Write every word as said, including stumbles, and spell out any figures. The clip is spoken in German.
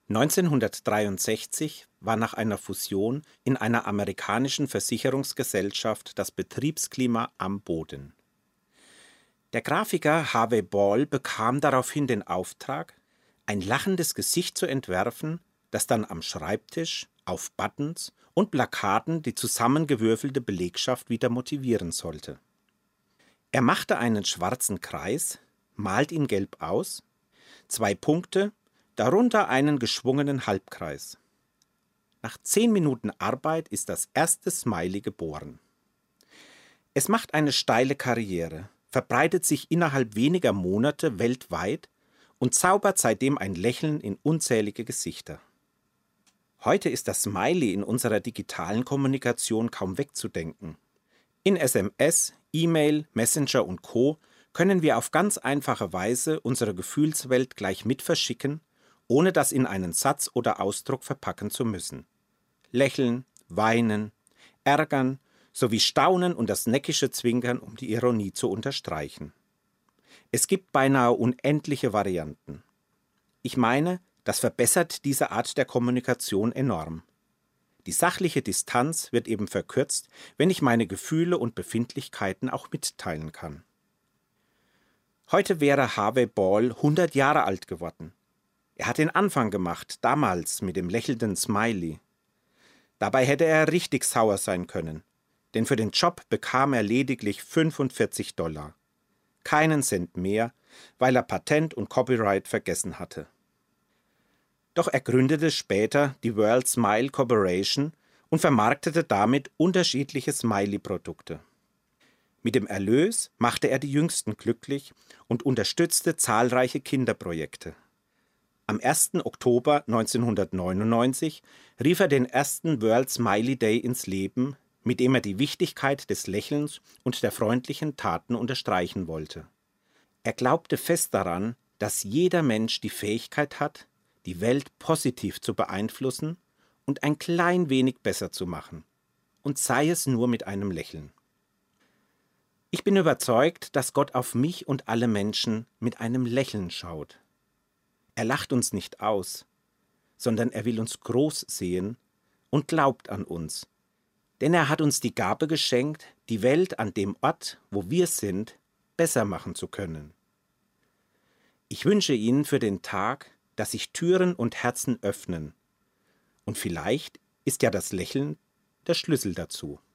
neunzehnhundertdreiundsechzig war nach einer Fusion in einer amerikanischen Versicherungsgesellschaft das Betriebsklima am Boden. Der Grafiker Harvey Ball bekam daraufhin den Auftrag, ein lachendes Gesicht zu entwerfen, das dann am Schreibtisch, auf Buttons und Plakaten die zusammengewürfelte Belegschaft wieder motivieren sollte. Er machte einen schwarzen Kreis, malt ihn gelb aus, zwei Punkte, darunter einen geschwungenen Halbkreis. Nach zehn Minuten Arbeit ist das erste Smiley geboren. Es macht eine steile Karriere, verbreitet sich innerhalb weniger Monate weltweit und zaubert seitdem ein Lächeln in unzählige Gesichter. Heute ist das Smiley in unserer digitalen Kommunikation kaum wegzudenken. In S M S, E-Mail, Messenger und Co. können wir auf ganz einfache Weise unsere Gefühlswelt gleich mit verschicken, ohne das in einen Satz oder Ausdruck verpacken zu müssen. Lächeln, weinen, ärgern, sowie Staunen und das neckische Zwinkern, um die Ironie zu unterstreichen. Es gibt beinahe unendliche Varianten. Ich meine, das verbessert diese Art der Kommunikation enorm. Die sachliche Distanz wird eben verkürzt, wenn ich meine Gefühle und Befindlichkeiten auch mitteilen kann. Heute wäre Harvey Ball hundert Jahre alt geworden. Er hat den Anfang gemacht, damals mit dem lächelnden Smiley. Dabei hätte er richtig sauer sein können, denn für den Job bekam er lediglich fünfundvierzig Dollar. Keinen Cent mehr, weil er Patent und Copyright vergessen hatte. Doch er gründete später die World Smile Corporation und vermarktete damit unterschiedliche Smiley-Produkte. Mit dem Erlös machte er die Jüngsten glücklich und unterstützte zahlreiche Kinderprojekte. Am ersten Oktober neunzehnhundertneunundneunzig rief er den ersten World Smiley Day ins Leben, mit dem er die Wichtigkeit des Lächelns und der freundlichen Taten unterstreichen wollte. Er glaubte fest daran, dass jeder Mensch die Fähigkeit hat, die Welt positiv zu beeinflussen und ein klein wenig besser zu machen, und sei es nur mit einem Lächeln. Ich bin überzeugt, dass Gott auf mich und alle Menschen mit einem Lächeln schaut. Er lacht uns nicht aus, sondern er will uns groß sehen und glaubt an uns. Denn er hat uns die Gabe geschenkt, die Welt an dem Ort, wo wir sind, besser machen zu können. Ich wünsche Ihnen für den Tag, dass sich Türen und Herzen öffnen. Und vielleicht ist ja das Lächeln der Schlüssel dazu.